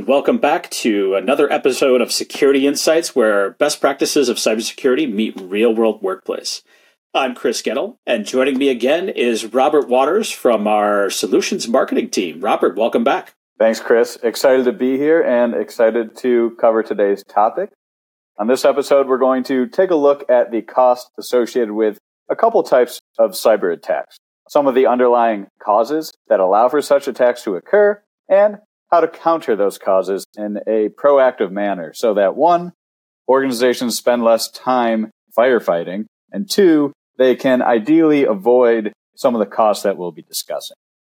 and welcome back to another episode of Security Insights, where best practices of cybersecurity meet real-world workplace. I'm Chris Gettle, and joining me again is Robert Waters from our Solutions Marketing team. Robert, welcome back. Thanks, Chris. Excited to be here and excited to cover today's topic. On this episode, we're going to take a look at the cost associated with a couple types of cyber attacks, some of the underlying causes that allow for such attacks to occur, and how to counter those causes in a proactive manner so that, one, organizations spend less time firefighting, and two, they can ideally avoid some of the costs that we'll be discussing.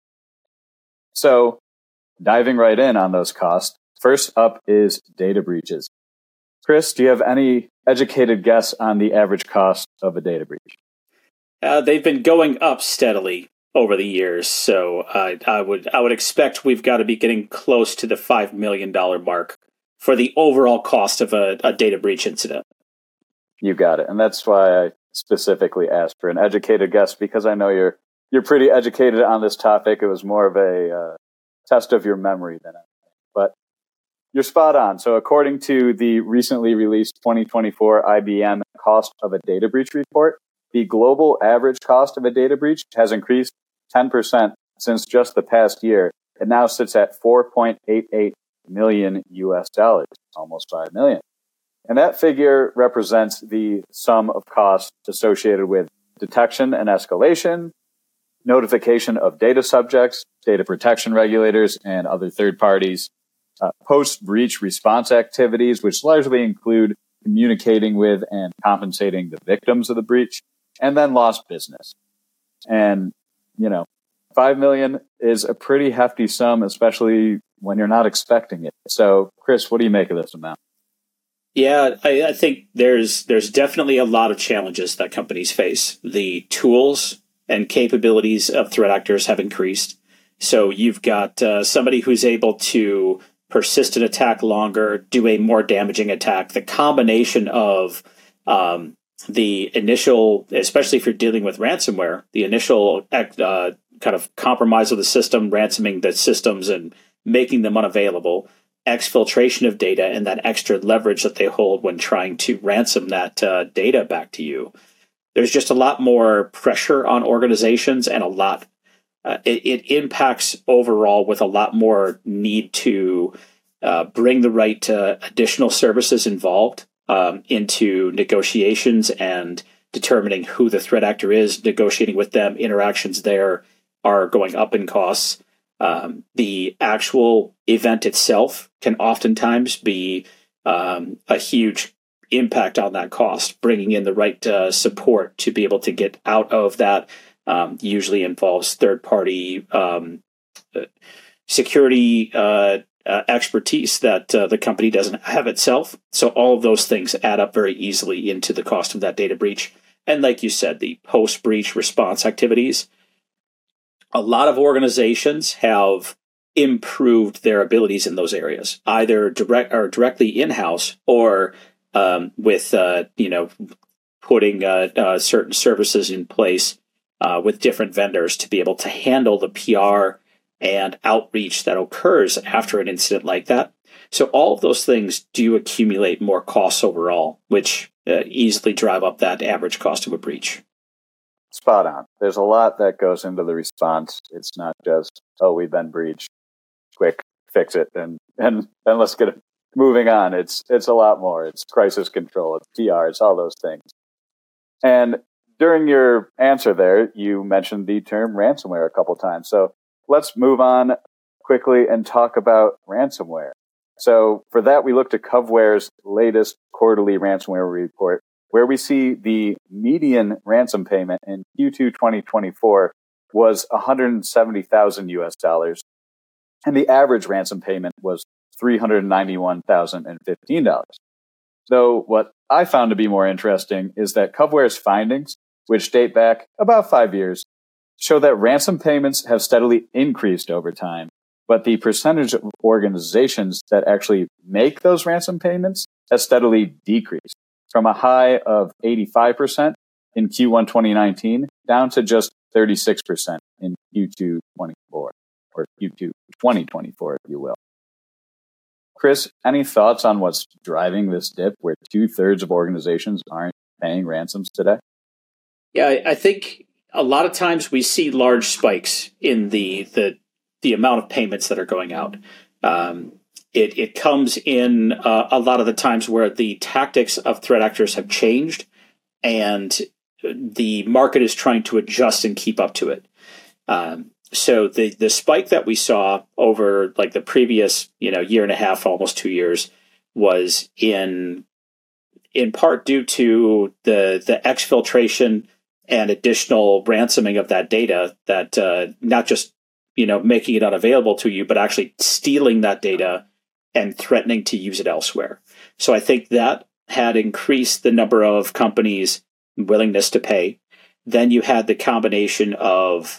So, diving right in on those costs, first up is data breaches. Chris, do you have any educated guess on the average cost of a data breach? They've been going up steadily over the years, so I would expect we've got to be getting close to the $5 million mark for the overall cost of a data breach incident. You got it, and that's why I specifically asked for an educated guess, because I know you're pretty educated on this topic. It was more of a test of your memory than anything, but you're spot on. So according to the recently released 2024 IBM Cost of a Data Breach report, the global average cost of a data breach has increased 10% since just the past year. It now sits at $4.88 million US, almost 5 million. And that figure represents the sum of costs associated with detection and escalation, notification of data subjects, data protection regulators, and other third parties, post-breach response activities, which largely include communicating with and compensating the victims of the breach, and then lost business. And, 5 million is a pretty hefty sum, especially when you're not expecting it. So, Chris, what do you make of this amount? Yeah, I think there's definitely a lot of challenges that companies face. The tools and capabilities of threat actors have increased. So you've got somebody who's able to persist an attack longer, do a more damaging attack. The combination of the initial, especially if you're dealing with ransomware, the initial kind of compromise of the system, ransoming the systems and making them unavailable, exfiltration of data, and that extra leverage that they hold when trying to ransom that data back to you. There's just a lot more pressure on organizations, and a lot. It impacts overall with a lot more need to bring the right additional services involved into negotiations and determining who the threat actor is, negotiating with them. Interactions there are going up in costs. The actual event itself can oftentimes be a huge impact on that cost. Bringing in the right support to be able to get out of that usually involves third-party security expertise that the company doesn't have itself. So all of those things add up very easily into the cost of that data breach. And like you said, the post-breach response activities, a lot of organizations have improved their abilities in those areas, either directly in-house or with putting certain services in place with different vendors to be able to handle the PR and outreach that occurs after an incident like that. So all of those things do accumulate more costs overall, which easily drive up that average cost of a breach. Spot on. There's a lot that goes into the response. It's not just, we've been breached, quick, fix it, and let's get it moving on. It's a lot more. It's crisis control, it's PR, it's all those things. And during your answer there, you mentioned the term ransomware a couple times. So let's move on quickly and talk about ransomware. So for that, we looked at Covware's latest quarterly ransomware report, where we see the median ransom payment in Q2 2024 was $170,000 and the average ransom payment was $391,015. So what I found to be more interesting is that Covware's findings, which date back about 5 years, show that ransom payments have steadily increased over time, but the percentage of organizations that actually make those ransom payments has steadily decreased from a high of 85% in Q1 2019 down to just 36% in Q2 24, or Q2 2024, if you will. Chris, any thoughts on what's driving this dip where 2/3 of organizations aren't paying ransoms today? Yeah, I think a lot of times we see large spikes in the amount of payments that are going out. It comes in a lot of the times where the tactics of threat actors have changed, and the market is trying to adjust and keep up to it. So the spike that we saw over like the previous year and a half, almost 2 years, was in part due to the exfiltration and additional ransoming of that data, that not just making it unavailable to you, but actually stealing that data and threatening to use it elsewhere. So I think that had increased the number of companies' willingness to pay. Then you had the combination of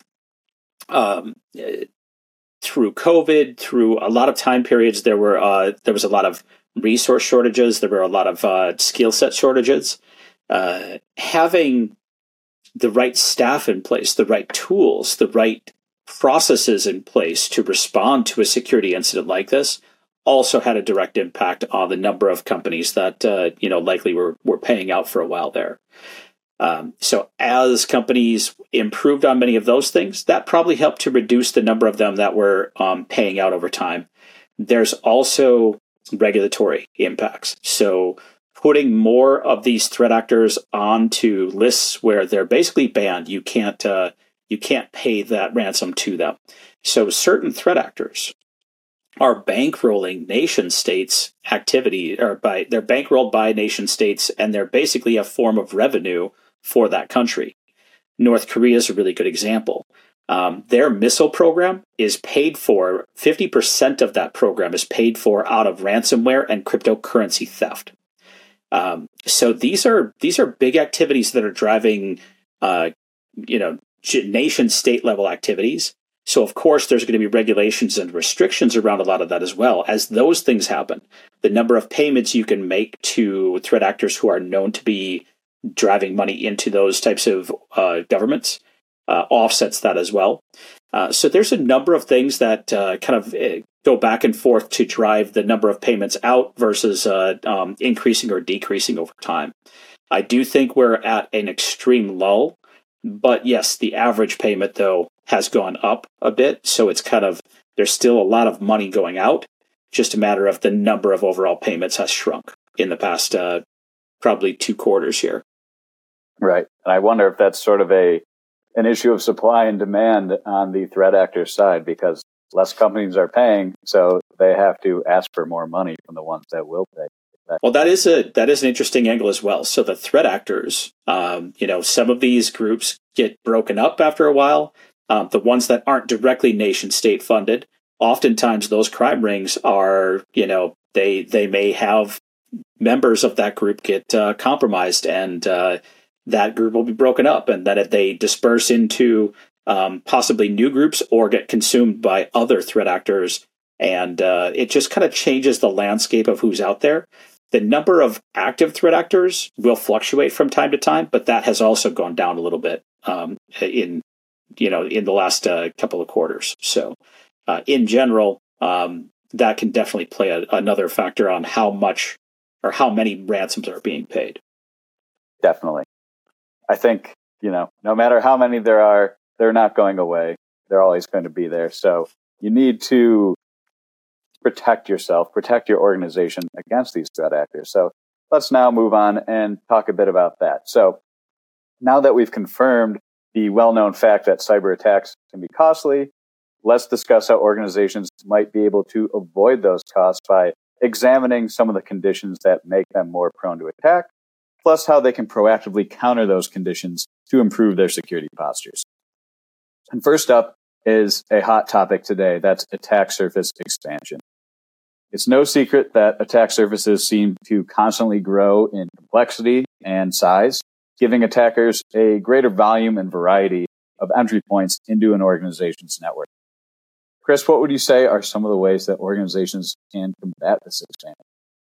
through COVID, through a lot of time periods, there was a lot of resource shortages. There were a lot of skill set shortages. Having the right staff in place, the right tools, the right processes in place to respond to a security incident like this also had a direct impact on the number of companies that likely were paying out for a while there. So as companies improved on many of those things, that probably helped to reduce the number of them that were paying out over time. There's also regulatory impacts. So putting more of these threat actors onto lists where they're basically banned, you can't pay that ransom to them. So certain threat actors are bankrolling nation states' activity, they're bankrolled by nation states, and they're basically a form of revenue for that country. North Korea is a really good example. Their missile program is paid for, 50% of that program is paid for out of ransomware and cryptocurrency theft. So these are big activities that are driving, nation state level activities. So of course there's going to be regulations and restrictions around a lot of that as well. As those things happen, the number of payments you can make to threat actors who are known to be driving money into those types of governments offsets that as well. So there's a number of things that kind of go back and forth to drive the number of payments out versus increasing or decreasing over time. I do think we're at an extreme lull, but yes, the average payment though has gone up a bit. So it's kind of, there's still a lot of money going out. Just a matter of the number of overall payments has shrunk in the past probably 2 quarters here. Right. And I wonder if that's sort of an issue of supply and demand on the threat actor side, because less companies are paying, so they have to ask for more money from the ones that will pay. Well, that is an interesting angle as well. So the threat actors, some of these groups get broken up after a while. The ones that aren't directly nation state funded, oftentimes those crime rings are, they may have members of that group get compromised, and that group will be broken up, and then they disperse into possibly new groups or get consumed by other threat actors. And it just kind of changes the landscape of who's out there. The number of active threat actors will fluctuate from time to time, but that has also gone down a little bit in the last couple of quarters. So in general, that can definitely play another factor on how much or how many ransoms are being paid. Definitely. I think, no matter how many there are, they're not going away. They're always going to be there. So you need to protect yourself, protect your organization against these threat actors. So let's now move on and talk a bit about that. So now that we've confirmed the well-known fact that cyber attacks can be costly, let's discuss how organizations might be able to avoid those costs by examining some of the conditions that make them more prone to attack, plus how they can proactively counter those conditions to improve their security postures. And first up is a hot topic today. That's attack surface expansion. It's no secret that attack surfaces seem to constantly grow in complexity and size, giving attackers a greater volume and variety of entry points into an organization's network. Chris, what would you say are some of the ways that organizations can combat this expansion?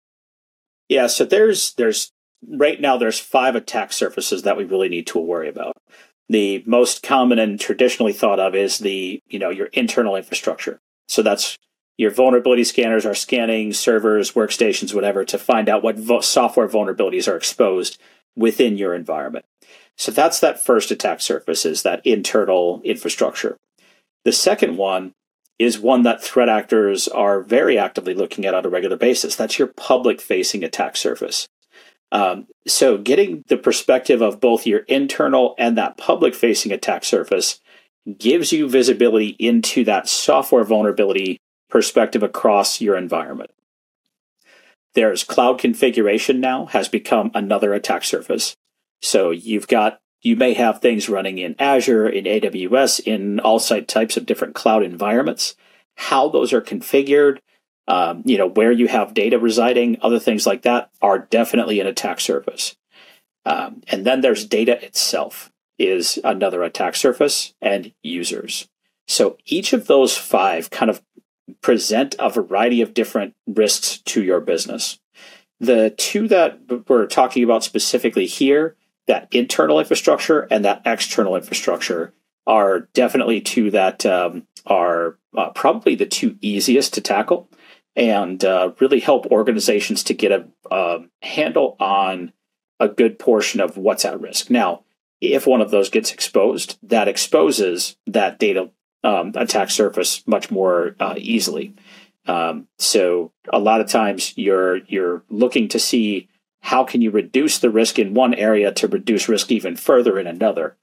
Yeah, so there's right now there's 5 attack surfaces that we really need to worry about. The most common and traditionally thought of is your internal infrastructure. So that's Your vulnerability scanners are scanning servers, workstations, whatever, to find out what software vulnerabilities are exposed within your environment. So that's that first attack surface, is that internal infrastructure. The second one is one that threat actors are very actively looking at on a regular basis. That's your public-facing attack surface. So getting the perspective of both your internal and that public-facing attack surface gives you visibility into that software vulnerability perspective across your environment. There's cloud configuration now has become another attack surface. So you may have things running in Azure, in AWS, in all types of different cloud environments. How those are configured, where you have data residing, other things like that are definitely an attack surface. And then there's data itself is another attack surface, and users. So each of those 5 kind of present a variety of different risks to your business. The 2 that we're talking about specifically here, that internal infrastructure and that external infrastructure, are definitely 2 that are probably the 2 easiest to tackle, and really help organizations to get a handle on a good portion of what's at risk. Now, if one of those gets exposed, that exposes that data attack surface much more easily. So a lot of times you're looking to see how can you reduce the risk in one area to reduce risk even further in another.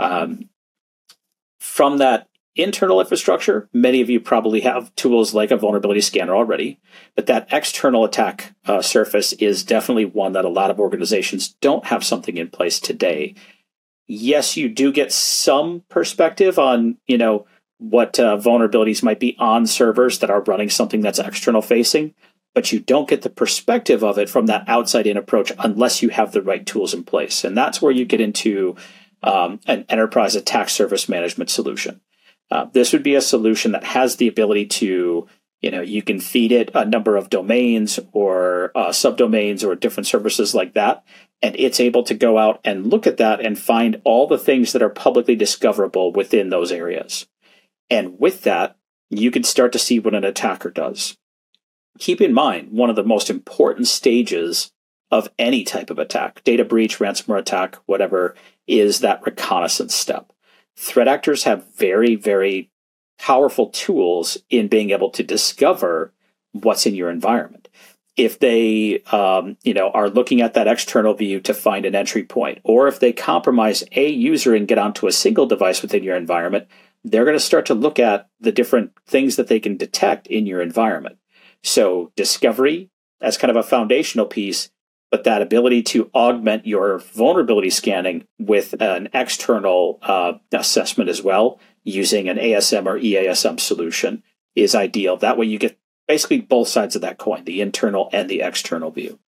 From that internal infrastructure, many of you probably have tools like a vulnerability scanner already, but that external attack surface is definitely one that a lot of organizations don't have something in place today. Yes, you do get some perspective on, what vulnerabilities might be on servers that are running something that's external facing, but you don't get the perspective of it from that outside in approach unless you have the right tools in place. And that's where you get into an enterprise attack surface management solution. This would be a solution that has the ability to, you can feed it a number of domains or subdomains or different services like that, and it's able to go out and look at that and find all the things that are publicly discoverable within those areas. And with that, you can start to see what an attacker does. Keep in mind, one of the most important stages of any type of attack, data breach, ransomware attack, whatever, is that reconnaissance step. Threat actors have very, very powerful tools in being able to discover what's in your environment. If they, are looking at that external view to find an entry point, or if they compromise a user and get onto a single device within your environment, they're going to start to look at the different things that they can detect in your environment. So discovery as kind of a foundational piece, but that ability to augment your vulnerability scanning with an external assessment as well, using an ASM or EASM solution, is ideal. That way you get basically both sides of that coin, the internal and the external view.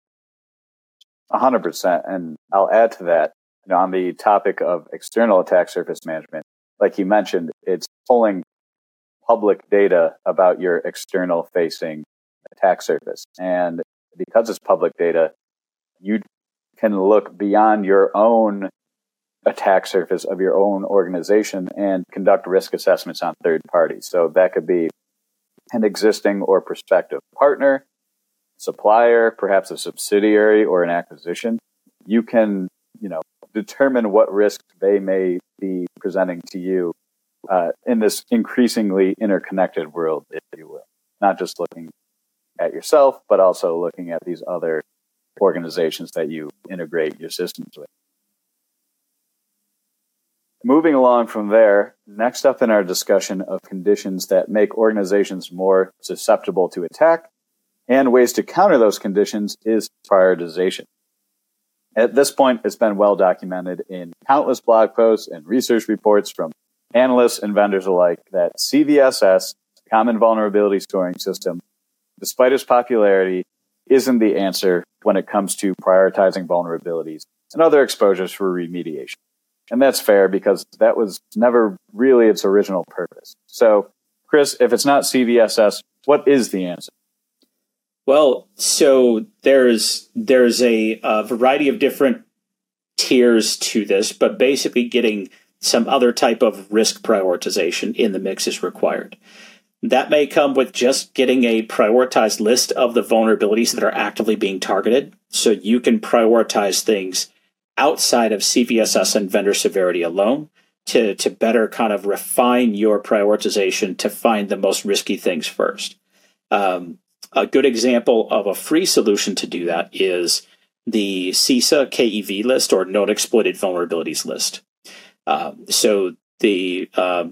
100%. And I'll add to that, on the topic of external attack surface management, like you mentioned, it's pulling public data about your external facing attack surface. And because it's public data, you can look beyond your own attack surface of your own organization and conduct risk assessments on third parties. So that could be an existing or prospective partner, supplier, perhaps a subsidiary or an acquisition. You can, determine what risk they may be presenting to you in this increasingly interconnected world, if you will. Not just looking at yourself, but also looking at these other organizations that you integrate your systems with. Moving along from there, next up in our discussion of conditions that make organizations more susceptible to attack and ways to counter those conditions is prioritization. At this point, it's been well documented in countless blog posts and research reports from analysts and vendors alike that CVSS, Common Vulnerability Scoring System, despite its popularity, isn't the answer when it comes to prioritizing vulnerabilities and other exposures for remediation. And that's fair because that was never really its original purpose. So, Chris, if it's not CVSS, what is the answer? Well, so there's a variety of different tiers to this, but basically getting some other type of risk prioritization in the mix is required. That may come with just getting a prioritized list of the vulnerabilities that are actively being targeted, so you can prioritize things outside of CVSS and vendor severity alone to better kind of refine your prioritization to find the most risky things first. A good example of a free solution to do that is the CISA KEV list, or known exploited vulnerabilities list. So the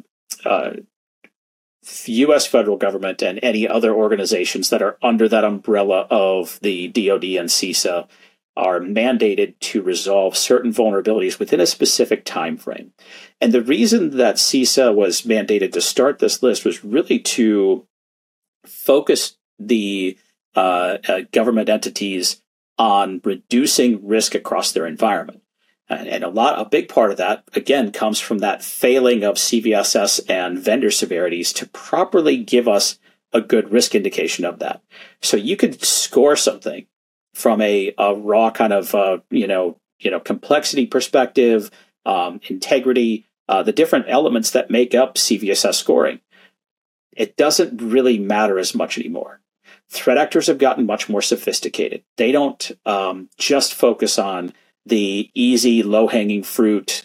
U.S. federal government and any other organizations that are under that umbrella of the DoD and CISA are mandated to resolve certain vulnerabilities within a specific time frame. And the reason that CISA was mandated to start this list was really to focus the government entities on reducing risk across their environment. And a big part of that, again, comes from that failing of CVSS and vendor severities to properly give us a good risk indication of that. So you could score something from a raw kind of complexity perspective, integrity, the different elements that make up CVSS scoring. It doesn't really matter as much anymore. Threat actors have gotten much more sophisticated. They don't just focus on the easy, low-hanging fruit,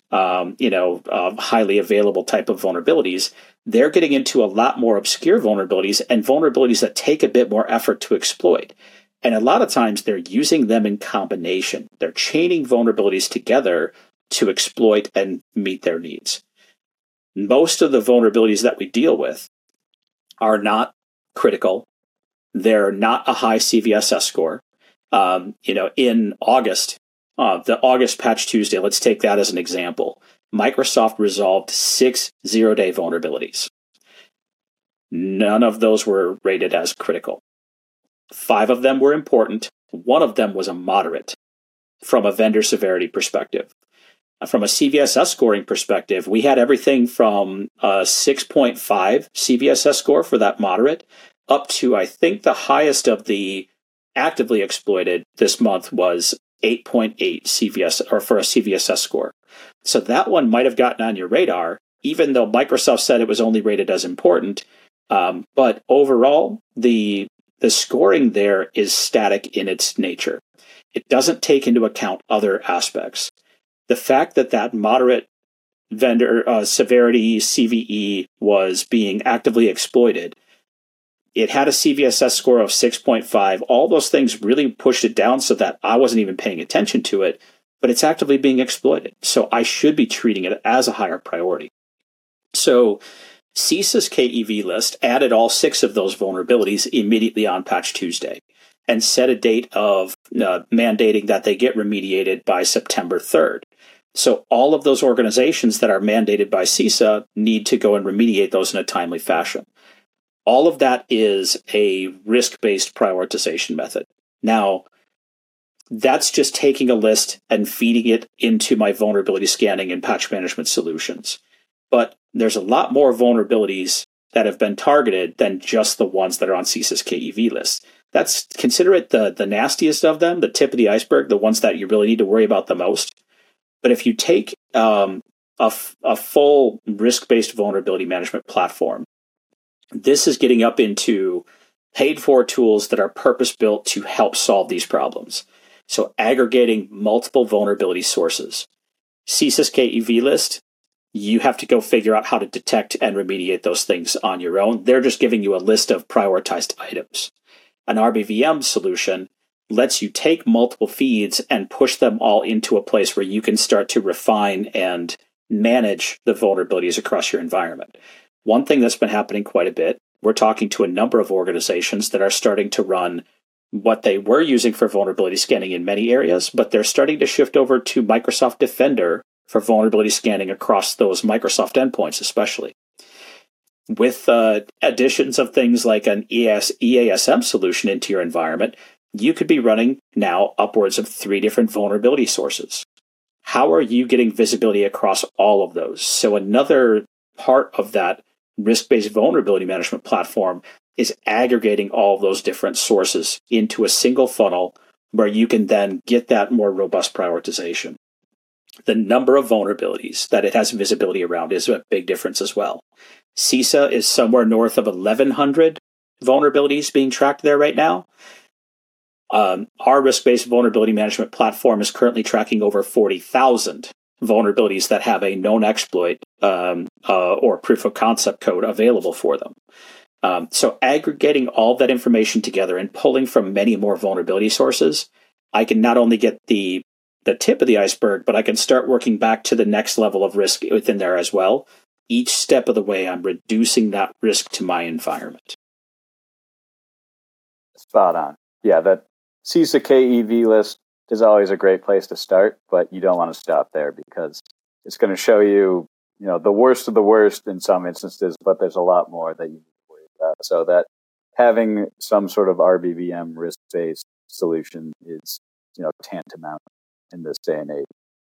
highly available type of vulnerabilities. They're getting into a lot more obscure vulnerabilities and vulnerabilities that take a bit more effort to exploit. And a lot of times they're using them in combination. They're chaining vulnerabilities together to exploit and meet their needs. Most of the vulnerabilities that we deal with are not critical. They're not a high CVSS score. In August, the August Patch Tuesday, let's take that as an example. Microsoft resolved 6 zero-day vulnerabilities. None of those were rated as critical. 5 of them were important. 1 of them was a moderate from a vendor severity perspective. From a CVSS scoring perspective, we had everything from a 6.5 CVSS score for that moderate up to, I think, the highest of the actively exploited this month was 8.8 CVS, or for a CVSS score. So that one might have gotten on your radar, even though Microsoft said it was only rated as important. But overall, the scoring there is static in its nature. It doesn't take into account other aspects. The fact that moderate vendor severity CVE was being actively exploited, it had a CVSS score of 6.5. All those things really pushed it down so that I wasn't even paying attention to it, but it's actively being exploited. So I should be treating it as a higher priority. So CISA's KEV list added all 6 of those vulnerabilities immediately on Patch Tuesday and set a date of mandating that they get remediated by September 3rd. So all of those organizations that are mandated by CISA need to go and remediate those in a timely fashion. All of that is a risk-based prioritization method. Now, that's just taking a list and feeding it into my vulnerability scanning and patch management solutions. But there's a lot more vulnerabilities that have been targeted than just the ones that are on CISA's KEV list. Consider it the nastiest of them, the tip of the iceberg, the ones that you really need to worry about the most. But if you take a full risk-based vulnerability management platform, this is getting up into paid-for tools that are purpose-built to help solve these problems. So aggregating multiple vulnerability sources. CISA's KEV list, you have to go figure out how to detect and remediate those things on your own. They're just giving you a list of prioritized items. An RBVM solution lets you take multiple feeds and push them all into a place where you can start to refine and manage the vulnerabilities across your environment. One thing that's been happening quite a bit, we're talking to a number of organizations that are starting to run what they were using for vulnerability scanning in many areas, but they're starting to shift over to Microsoft Defender for vulnerability scanning across those Microsoft endpoints, especially. With additions of things like an EASM solution into your environment, you could be running now upwards of 3 different vulnerability sources. How are you getting visibility across all of those? So another part of that risk-based vulnerability management platform is aggregating all of those different sources into a single funnel where you can then get that more robust prioritization. The number of vulnerabilities that it has visibility around is a big difference as well. CISA is somewhere north of 1,100 vulnerabilities being tracked there right now. Our risk-based vulnerability management platform is currently tracking over 40,000 vulnerabilities that have a known exploit or proof of concept code available for them. So aggregating all that information together and pulling from many more vulnerability sources, I can not only get the tip of the iceberg, but I can start working back to the next level of risk within there as well. Each step of the way, I'm reducing that risk to my environment. Spot on. Yeah, that CISA KEV list is always a great place to start, but you don't want to stop there because it's going to show you, the worst of the worst in some instances, but there's a lot more that you need to worry about. So that having some sort of RBVM risk-based solution is, tantamount in this day and age.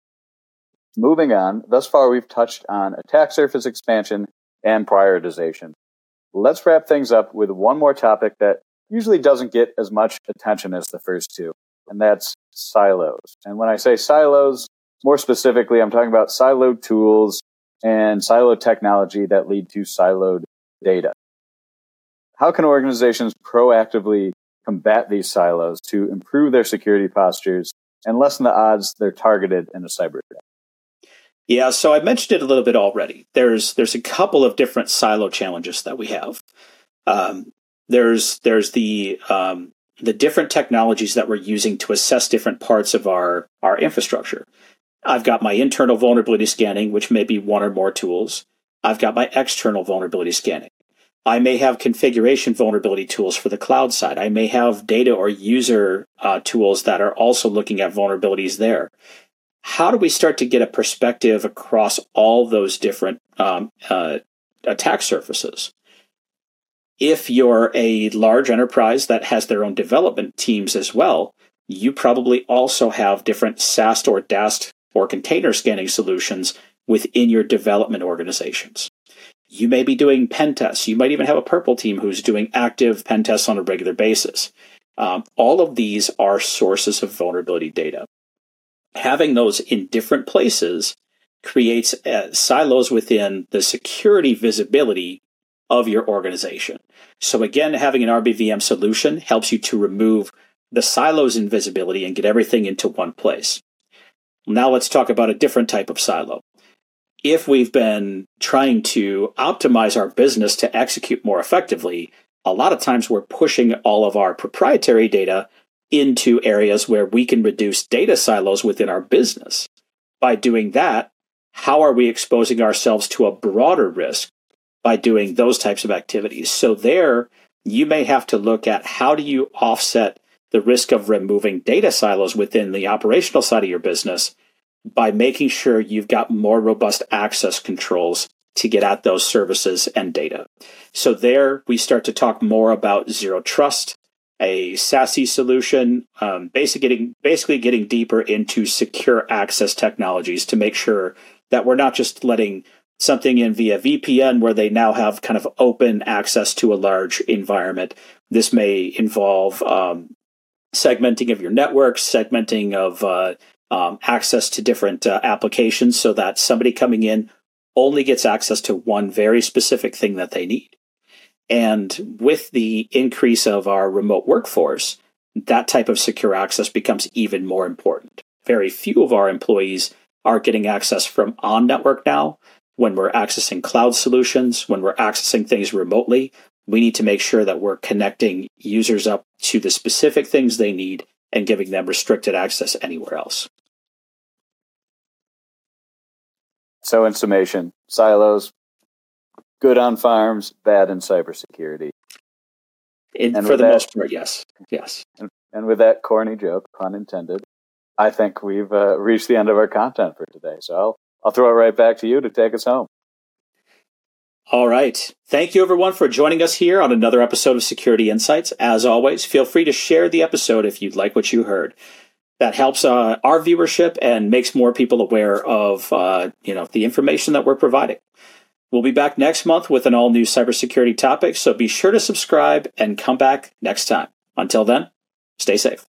Moving on, thus far we've touched on attack surface expansion and prioritization. Let's wrap things up with one more topic that usually doesn't get as much attention as the first two, and that's silos. And when I say silos, more specifically, I'm talking about siloed tools and siloed technology that lead to siloed data. How can organizations proactively combat these silos to improve their security postures and lessen the odds they're targeted in a cyber attack? Yeah, so I mentioned it a little bit already. There's a couple of different silo challenges that we have. There's the different technologies that we're using to assess different parts of our infrastructure. I've got my internal vulnerability scanning, which may be one or more tools. I've got my external vulnerability scanning. I may have configuration vulnerability tools for the cloud side. I may have data or user tools that are also looking at vulnerabilities there. How do we start to get a perspective across all those different attack surfaces? If you're a large enterprise that has their own development teams as well, you probably also have different SAST or DAST or container scanning solutions within your development organizations. You may be doing pen tests. You might even have a purple team who's doing active pen tests on a regular basis. All of these are sources of vulnerability data. Having those in different places creates silos within the security visibility of your organization. So again, having an RBVM solution helps you to remove the silos in visibility and get everything into one place. Now let's talk about a different type of silo. If we've been trying to optimize our business to execute more effectively, a lot of times we're pushing all of our proprietary data into areas where we can reduce data silos within our business. By doing that, how are we exposing ourselves to a broader risk by doing those types of activities? So there, you may have to look at how do you offset the risk of removing data silos within the operational side of your business by making sure you've got more robust access controls to get at those services and data. So there, we start to talk more about zero trust, a SASE solution, basically getting deeper into secure access technologies to make sure that we're not just letting something in via VPN where they now have kind of open access to a large environment. This may involve segmenting of your networks, segmenting of access to different applications so that somebody coming in only gets access to one very specific thing that they need. And with the increase of our remote workforce, that type of secure access becomes even more important. Very few of our employees are getting access from on-network now. When we're accessing cloud solutions, when we're accessing things remotely, we need to make sure that we're connecting users up to the specific things they need and giving them restricted access anywhere else. So in summation, silos, good on farms, bad in cybersecurity. For the most part, yes. And with that corny joke, pun intended, I think we've reached the end of our content for today. So I'll throw it right back to you to take us home. All right. Thank you, everyone, for joining us here on another episode of Security Insights. As always, feel free to share the episode if you'd like what you heard. That helps our viewership and makes more people aware of the information that we're providing. We'll be back next month with an all-new cybersecurity topic, so be sure to subscribe and come back next time. Until then, stay safe.